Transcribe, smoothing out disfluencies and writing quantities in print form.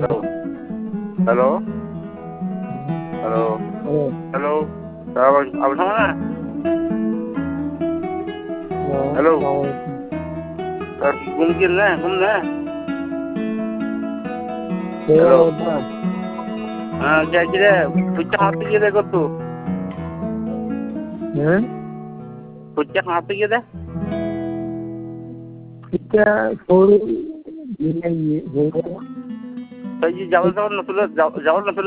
hello hello hello अब समझा hello घूमने हेलो हाँ क्या किरे कुछ हाथ किए देखो तू कुछ हाथ किए दे तो ये जाओ नसुल